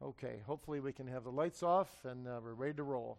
Okay, hopefully we can have the lights off and we're ready to roll.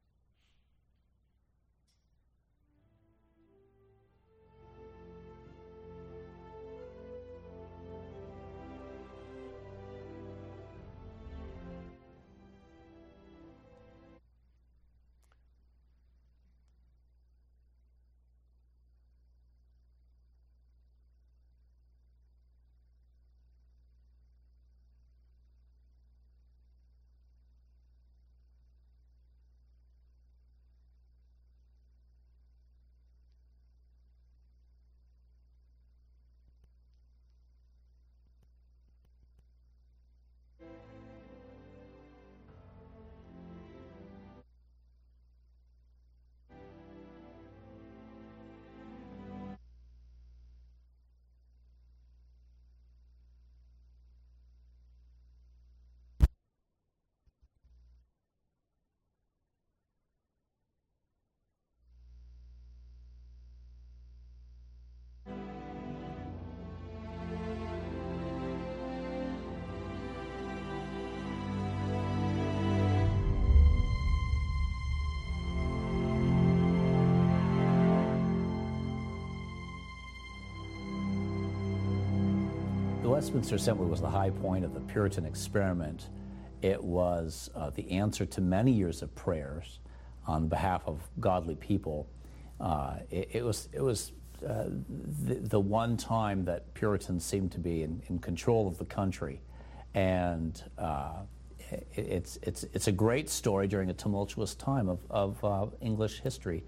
The Westminster Assembly was the high point of the Puritan experiment. It was the answer to many years of prayers on behalf of godly people. It was the one time that Puritans seemed to be in control of the country, and it's a great story during a tumultuous time of English history.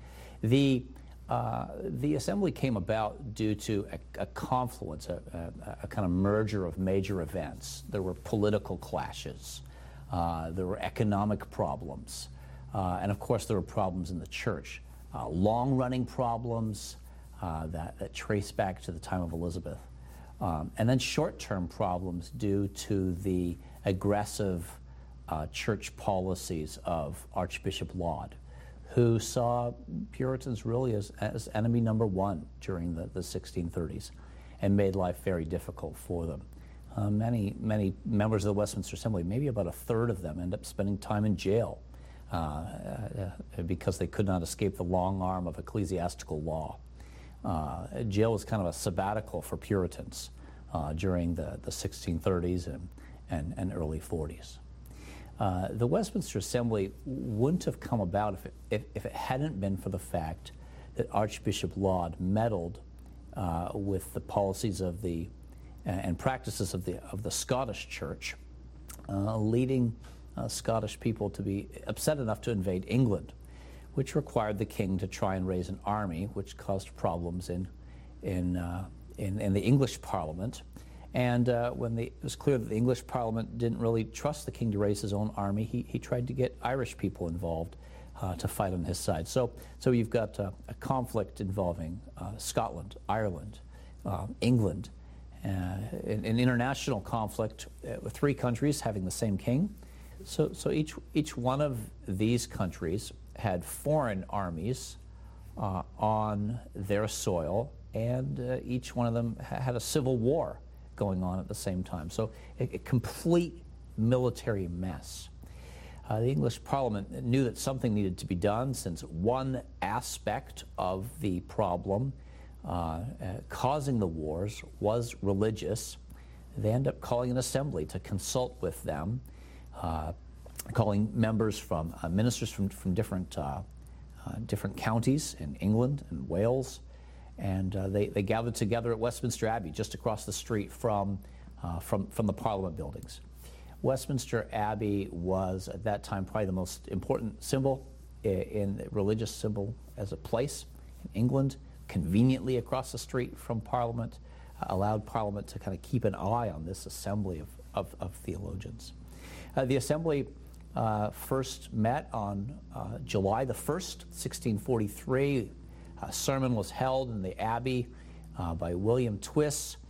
The assembly came about due to a confluence, a kind of merger of major events. There were political clashes, there were economic problems, and of course there were problems in the church. Long-running problems that trace back to the time of Elizabeth, and then short-term problems due to the aggressive church policies of Archbishop Laud, who saw Puritans really as enemy number one during the 1630s and made life very difficult for them. Many members of the Westminster Assembly, maybe about a third of them, end up spending time in jail because they could not escape the long arm of ecclesiastical law. Jail was kind of a sabbatical for Puritans during the 1630s and early 40s. The Westminster Assembly wouldn't have come about if it hadn't been for the fact that Archbishop Laud meddled with the policies of and practices of the Scottish Church, leading Scottish people to be upset enough to invade England, which required the king to try and raise an army, which caused problems in the English Parliament. And when it was clear that the English Parliament didn't really trust the king to raise his own army, he tried to get Irish people involved to fight on his side. So you've got a conflict involving Scotland, Ireland, England, an international conflict with three countries having the same king. So each one of these countries had foreign armies on their soil, and each one of them had a civil war going on at the same time. So a complete military mess. The English Parliament knew that something needed to be done, since one aspect of the problem causing the wars was religious. They end up calling an assembly to consult with them, calling members from ministers from different counties in England and Wales. And they gathered together at Westminster Abbey, just across the street from the Parliament buildings. Westminster Abbey was, at that time, probably the most important symbol, religious symbol as a place in England, conveniently across the street from Parliament, allowed Parliament to kind of keep an eye on this assembly of theologians. The assembly first met on July the 1st, 1643. A sermon was held in the Abbey by William Twiss,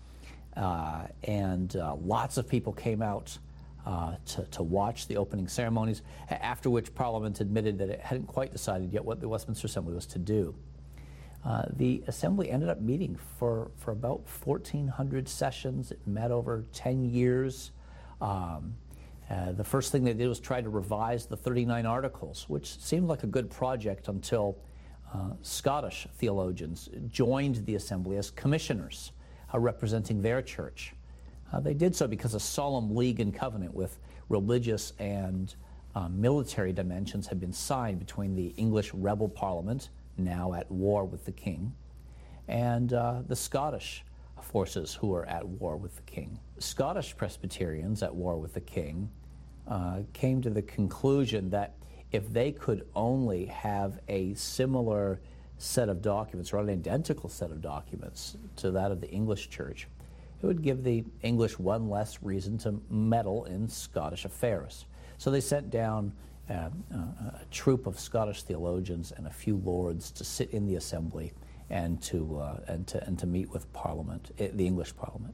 and lots of people came out to watch the opening ceremonies, after which Parliament admitted that it hadn't quite decided yet what the Westminster Assembly was to do. The Assembly ended up meeting for about 1,400 sessions. It met over 10 years. The first thing they did was try to revise the 39 Articles, which seemed like a good project until Scottish theologians joined the assembly as commissioners representing their church. They did so because a solemn league and covenant with religious and military dimensions had been signed between the English rebel parliament, now at war with the king, and the Scottish forces who were at war with the king. Scottish Presbyterians at war with the king came to the conclusion that if they could only have a similar set of documents, or an identical set of documents to that of the English church, it would give the English one less reason to meddle in Scottish affairs. So they sent down a troop of Scottish theologians and a few lords to sit in the assembly and to meet with Parliament, the English Parliament.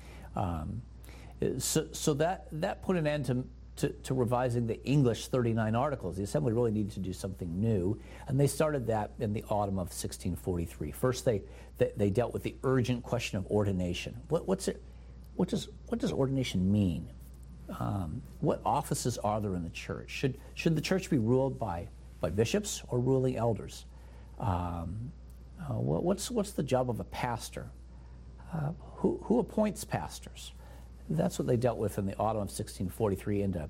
So that put an end to revising the English 39 Articles. The Assembly really needed to do something new, and they started that in the autumn of 1643. First, they dealt with the urgent question of ordination. What does ordination mean? What offices are there in the church? Should the church be ruled by bishops or ruling elders? What's the job of a pastor? Who appoints pastors? That's what they dealt with in the autumn of 1643 into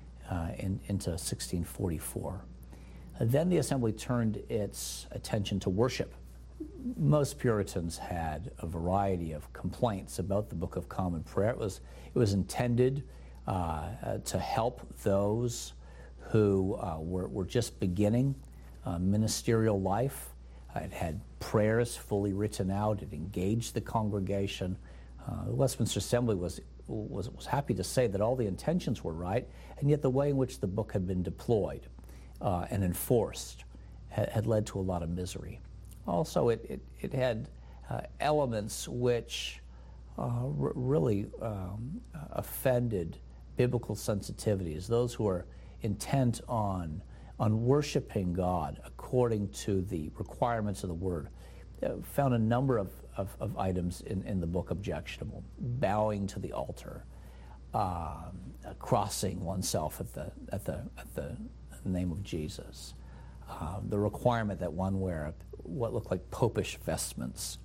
1644. Then the Assembly turned its attention to worship. Most Puritans had a variety of complaints about the Book of Common Prayer. It was intended to help those who were just beginning ministerial life. It had prayers fully written out. It engaged the congregation. The Westminster Assembly was happy to say that all the intentions were right, and yet the way in which the book had been deployed and enforced had led to a lot of misery. Also, it had elements which really offended biblical sensitivities. Those who are intent on worshiping God according to the requirements of the Word found a number of items in the book objectionable. Bowing to the altar, crossing oneself at the name of Jesus, the requirement that one wear what looked like popish vestments,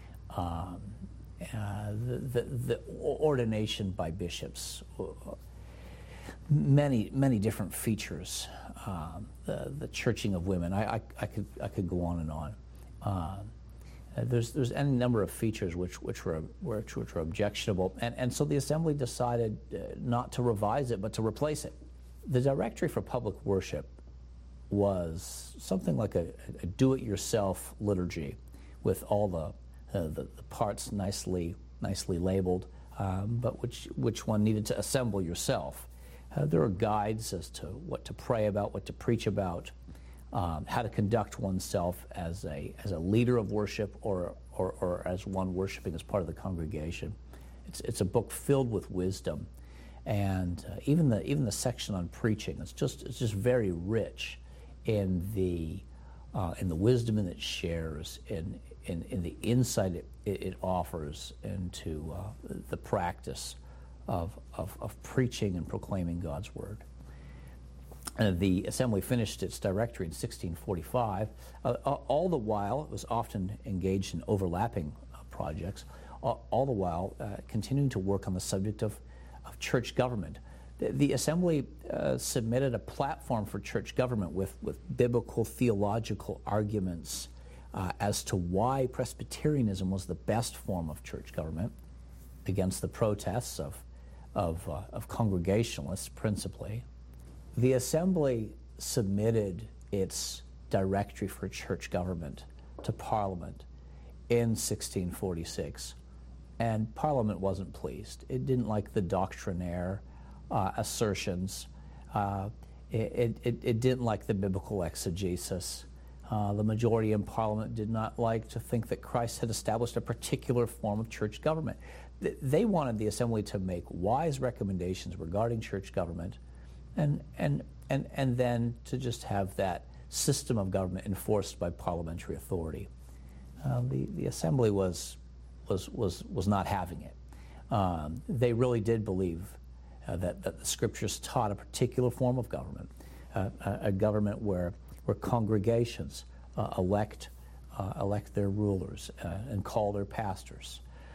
the ordination by bishops, many different features, the churching of women. I could go on and on. There's any number of features which were objectionable, and so the Assembly decided not to revise it but to replace it. The Directory for Public Worship was something like a do-it-yourself liturgy with all the parts nicely labeled, but which one needed to assemble yourself. There are guides as to what to pray about, what to preach about, how to conduct oneself as a leader of worship or as one worshiping as part of the congregation. It's a book filled with wisdom, and even the section on preaching. It's just very rich in the wisdom that it shares, in the insight it offers into the practice of preaching and proclaiming God's word. The Assembly finished its directory in 1645. All the while, it was often engaged in overlapping projects, all the while continuing to work on the subject of church government. The Assembly submitted a platform for church government with biblical theological arguments as to why Presbyterianism was the best form of church government, against the protests of Congregationalists principally. The Assembly submitted its directory for church government to Parliament in 1646, and Parliament wasn't pleased. It didn't like the doctrinaire assertions. It didn't like the biblical exegesis. The majority in Parliament did not like to think that Christ had established a particular form of church government. They wanted the Assembly to make wise recommendations regarding church government, and then to just have that system of government enforced by parliamentary authority. The Assembly was not having it. They really did believe that the Scriptures taught a particular form of government, a government where congregations elect their rulers and call their pastors,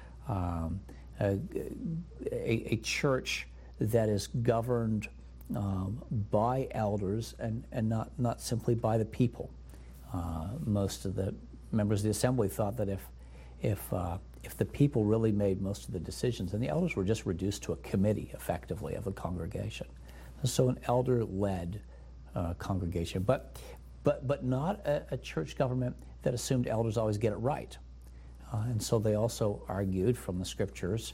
a church that is governed by elders and not simply by the people. Most of the members of the assembly thought that if the people really made most of the decisions, then the elders were just reduced to a committee, effectively, of the congregation. So an elder-led congregation, but not a church government that assumed elders always get it right. And so they also argued from the Scriptures,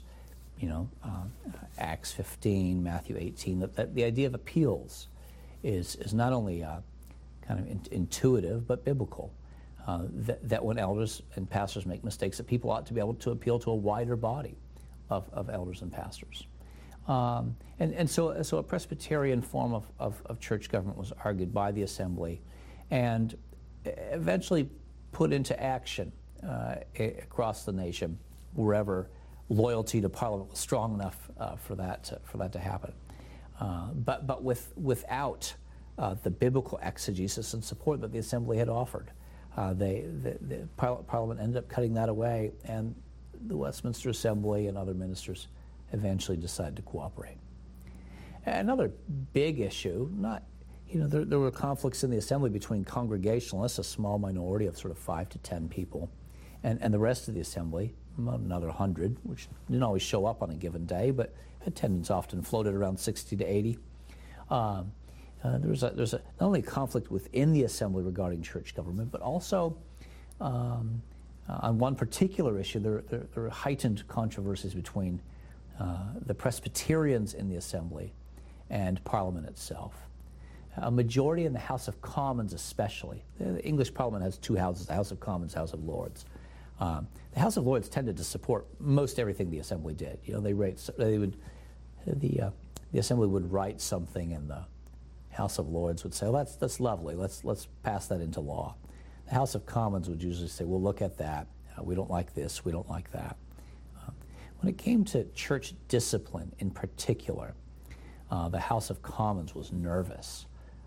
Acts 15, Matthew 18, that the idea of appeals is not only kind of intuitive, but biblical. That when elders and pastors make mistakes, that people ought to be able to appeal to a wider body of elders and pastors. And so a Presbyterian form of church government was argued by the assembly and eventually put into action across the nation wherever loyalty to Parliament was strong enough for that to happen. But without the biblical exegesis and support that the assembly had offered, the Parliament ended up cutting that away, and the Westminster Assembly and other ministers eventually decided to cooperate. Another big issue, there were conflicts in the assembly between Congregationalists, a small minority of sort of 5 to 10 people, and the rest of the assembly, another 100, which didn't always show up on a given day, but attendance often floated around 60 to 80. There's not only a conflict within the assembly regarding church government, but also on one particular issue, there are heightened controversies between the Presbyterians in the assembly and Parliament itself. A majority in the House of Commons especially. The English Parliament has two houses, the House of Commons, House of Lords. The House of Lords tended to support most everything the assembly did. The assembly would write something and the House of Lords would say, well, that's lovely, let's pass that into law. The House of Commons would usually say, well, look at that, we don't like this, we don't like that. When it came to church discipline in particular, the House of Commons was nervous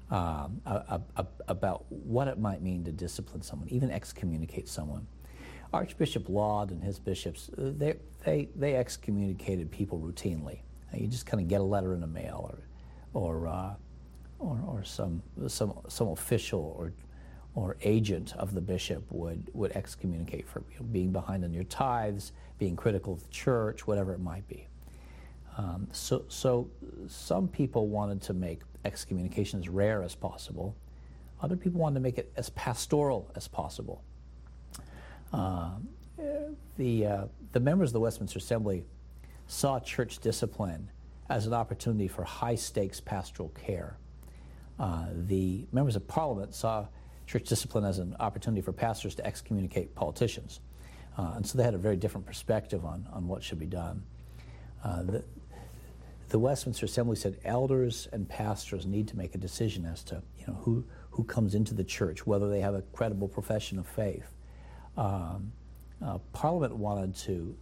about what it might mean to discipline someone, even excommunicate someone. Archbishop Laud and his bishops, they excommunicated people routinely. You just kind of get a letter in the mail, or some official or agent of the bishop would excommunicate for being behind on your tithes, being critical of the church, whatever it might be. So some people wanted to make excommunication as rare as possible. Other people wanted to make it as pastoral as possible. The members of the Westminster Assembly saw church discipline as an opportunity for high-stakes pastoral care. The members of Parliament saw church discipline as an opportunity for pastors to excommunicate politicians. And so they had a very different perspective on what should be done. The Westminster Assembly said elders and pastors need to make a decision as to who comes into the church, whether they have a credible profession of faith. Parliament wanted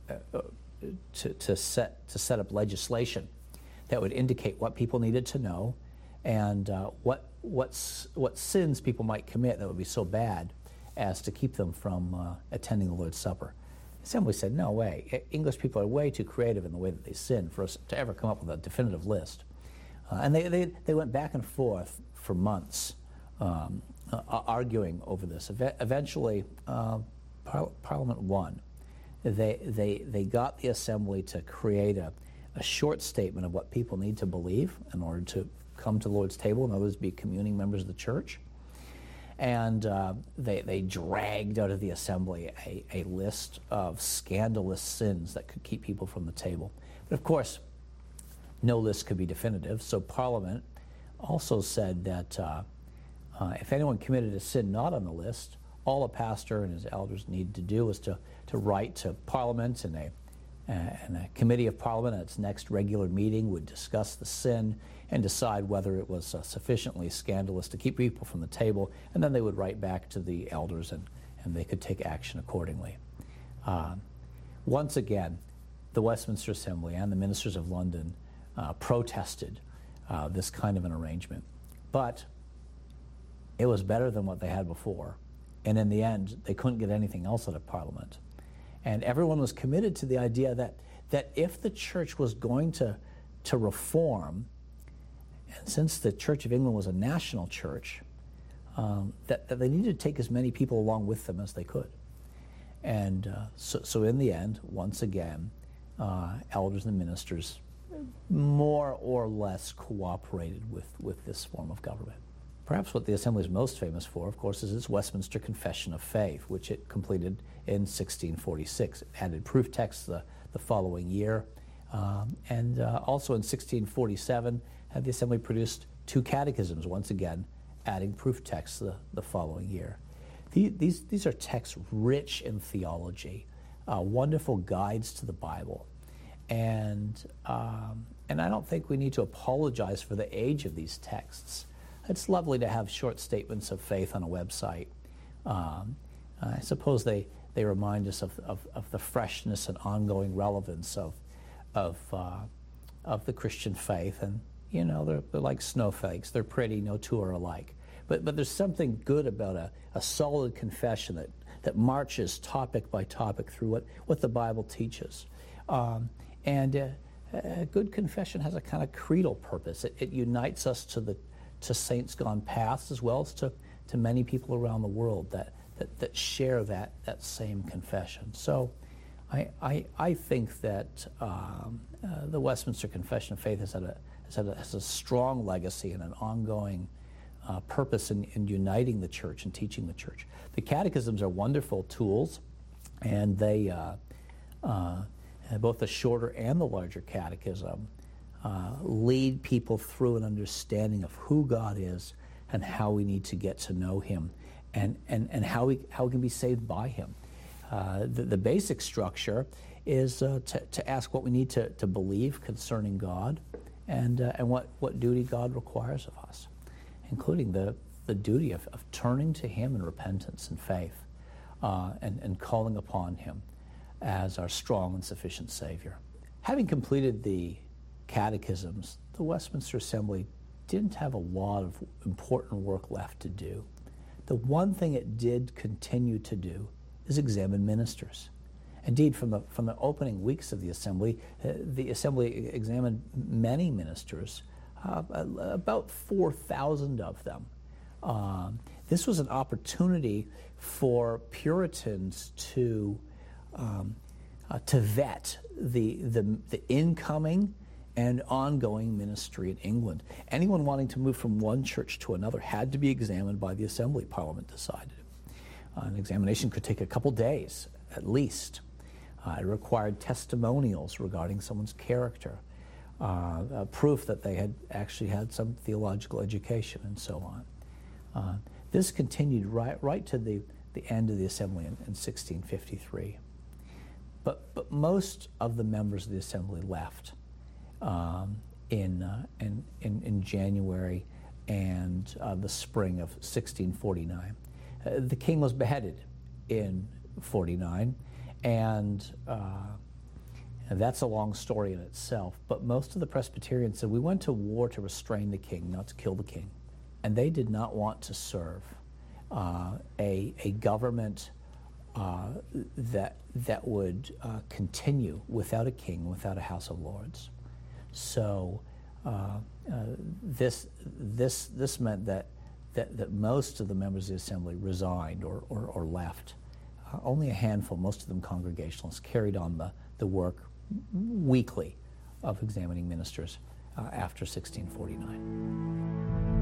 to set up legislation that would indicate what people needed to know and what sins people might commit that would be so bad as to keep them from attending the Lord's Supper. The Assembly said, no way. English people are way too creative in the way that they sin for us to ever come up with a definitive list. And they went back and forth for months arguing over this. Eventually, Parliament won. They got the Assembly to create a short statement of what people need to believe in order to come to the Lord's table, in other words, be communing members of the church. And they dragged out of the Assembly a list of scandalous sins that could keep people from the table. But of course, no list could be definitive, so Parliament also said that if anyone committed a sin not on the list, all a pastor and his elders needed to do was to write to Parliament, and a committee of Parliament at its next regular meeting would discuss the sin and decide whether it was sufficiently scandalous to keep people from the table, and then they would write back to the elders and they could take action accordingly. Once again, the Westminster Assembly and the ministers of London protested this kind of an arrangement. But it was better than what they had before. And in the end, they couldn't get anything else out of Parliament. And everyone was committed to the idea that if the church was going to reform, and since the Church of England was a national church, that they needed to take as many people along with them as they could. And so in the end, once again, elders and ministers more or less cooperated with this form of government. Perhaps what the Assembly is most famous for, of course, is its Westminster Confession of Faith, which it completed in 1646. It added proof texts the following year. And also in 1647, the Assembly produced 2 catechisms, once again, adding proof texts the following year. These are texts rich in theology, wonderful guides to the Bible. And I don't think we need to apologize for the age of these texts. It's lovely to have short statements of faith on a website. I suppose they remind us of the freshness and ongoing relevance of the Christian faith. And, you know, they're like snowflakes. They're pretty, no two are alike. But there's something good about a solid confession that marches topic by topic through what the Bible teaches. And a good confession has a kind of creedal purpose. It unites us to saints gone past, as well as to many people around the world that share that same confession. So I think that the Westminster Confession of Faith has a strong legacy and an ongoing purpose in uniting the church and teaching the church. The catechisms are wonderful tools, and they both the shorter and the larger catechism lead people through an understanding of who God is and how we need to get to know Him, and how we can be saved by Him. The basic structure is to ask what we need to believe concerning God, and what duty God requires of us, including the duty of turning to Him in repentance and faith, and calling upon Him as our strong and sufficient Savior. Having completed the catechisms, the Westminster Assembly didn't have a lot of important work left to do. The one thing it did continue to do is examine ministers. Indeed, from the opening weeks of the Assembly examined many ministers, about 4,000 of them. This was an opportunity for Puritans to vet the incoming and ongoing ministry in England. Anyone wanting to move from one church to another had to be examined by the Assembly, Parliament decided. An examination could take a couple days, at least. It required testimonials regarding someone's character, proof that they had actually had some theological education, and so on. This continued right to the end of the Assembly in 1653. But most of the members of the Assembly left in January and the spring of 1649. The king was beheaded in 49, and that's a long story in itself. But most of the Presbyterians said, we went to war to restrain the king, not to kill the king. And they did not want to serve a government that would continue without a king, without a House of Lords. So this meant that most of the members of the Assembly resigned or left. Only a handful, most of them Congregationalists, carried on the work weekly of examining ministers after 1649.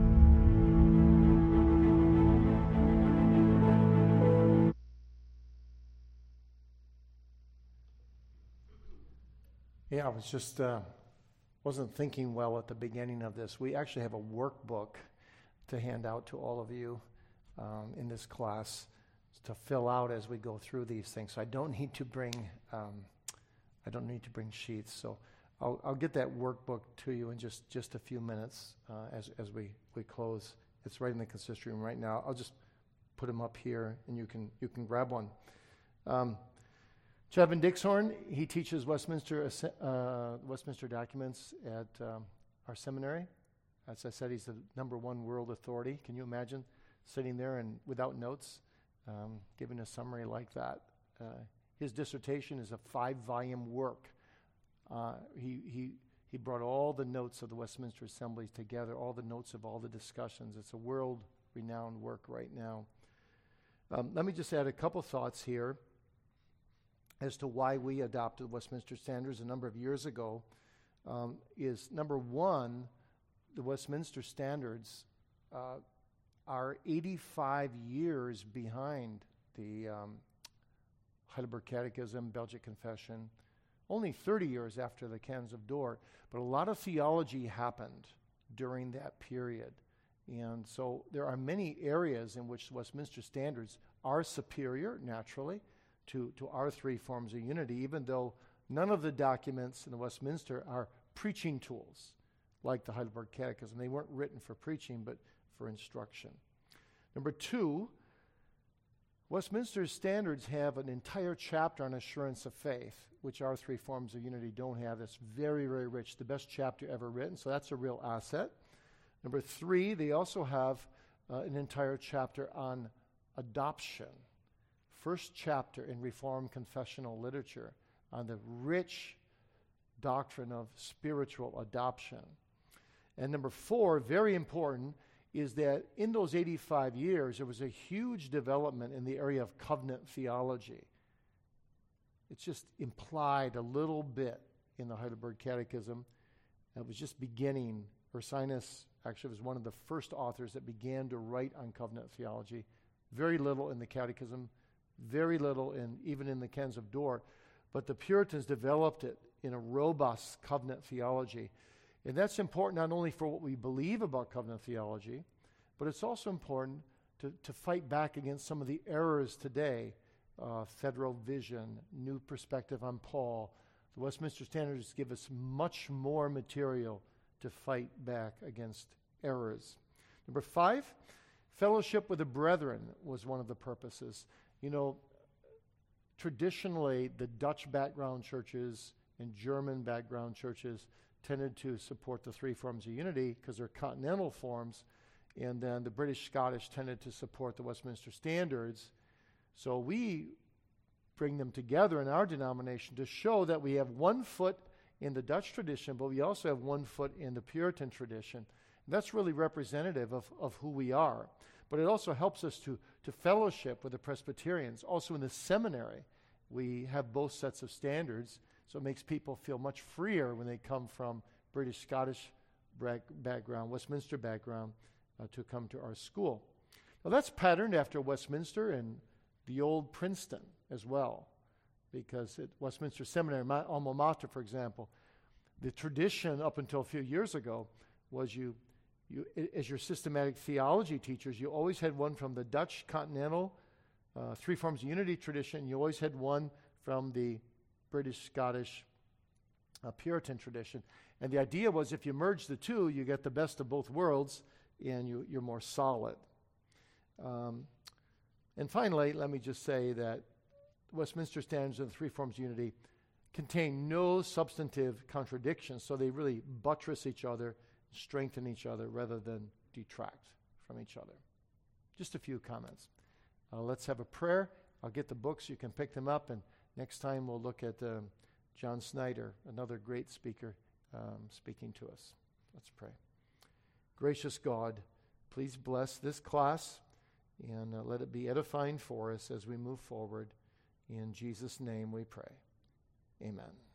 Yeah, I was just wasn't thinking well at the beginning of this. We actually have a workbook to hand out to all of you in this class to fill out as we go through these things. So I don't need to bring sheets. So I'll get that workbook to you in just a few minutes as we close. It's right in the consistory room right now. I'll just put them up here, and you can grab one. Chevin Dixhorn, he teaches Westminster documents at our seminary. As I said, he's the #1 world authority. Can you imagine sitting there and without notes, giving a summary like that? His dissertation is a 5-volume work. He brought all the notes of the Westminster Assemblies together, all the notes of all the discussions. It's a world-renowned work right now. Let me just add a couple thoughts here as to why we adopted Westminster Standards a number of years ago. Is number one, the Westminster Standards are 85 years behind the Heidelberg Catechism, Belgic Confession, only 30 years after the Canons of Dort, but a lot of theology happened during that period. And so there are many areas in which Westminster Standards are superior, naturally, to our 3 forms of unity, even though none of the documents in the Westminster are preaching tools like the Heidelberg Catechism. They weren't written for preaching, but for instruction. Number 2, Westminster Standards have an entire chapter on assurance of faith, which our 3 forms of unity don't have. That's very, very rich, the best chapter ever written, so that's a real asset. Number 3, they also have an entire chapter on adoption. First chapter in Reformed confessional literature on the rich doctrine of spiritual adoption. And number 4, very important, is that in those 85 years, there was a huge development in the area of covenant theology. It's just implied a little bit in the Heidelberg Catechism. It was just beginning. Ursinus actually was one of the first authors that began to write on covenant theology. Very little in the Catechism, very little even in the Canons of Dort. But the Puritans developed it in a robust covenant theology. And that's important not only for what we believe about covenant theology, but it's also important to fight back against some of the errors today. Federal vision, new perspective on Paul. The Westminster Standards give us much more material to fight back against errors. Number 5, fellowship with the brethren was one of the purposes. You know, traditionally, the Dutch background churches and German background churches tended to support the 3 forms of unity because they're continental forms, and then the British Scottish tended to support the Westminster Standards. So we bring them together in our denomination to show that we have one foot in the Dutch tradition, but we also have one foot in the Puritan tradition. And that's really representative of who we are. But it also helps us to fellowship with the Presbyterians. Also in the seminary, we have both sets of standards, so it makes people feel much freer when they come from British, Scottish background, Westminster background, to come to our school. Now that's patterned after Westminster and the old Princeton as well, because at Westminster Seminary, my alma mater, for example, the tradition up until a few years ago was you as your systematic theology teachers, you always had one from the Dutch continental 3 forms of unity tradition. You always had one from the British, Scottish, Puritan tradition. And the idea was if you merge the two, you get the best of both worlds, and you're more solid. And finally, let me just say that Westminster Standards and the 3 forms of unity contain no substantive contradictions, so they really buttress each other, strengthen each other, rather than detract from each other. Just a few comments. Let's have a prayer. I'll get the books. You can pick them up, and next time we'll look at John Snyder, another great speaker, speaking to us. Let's pray. Gracious God, please bless this class, and let it be edifying for us as we move forward. In Jesus' name we pray. Amen.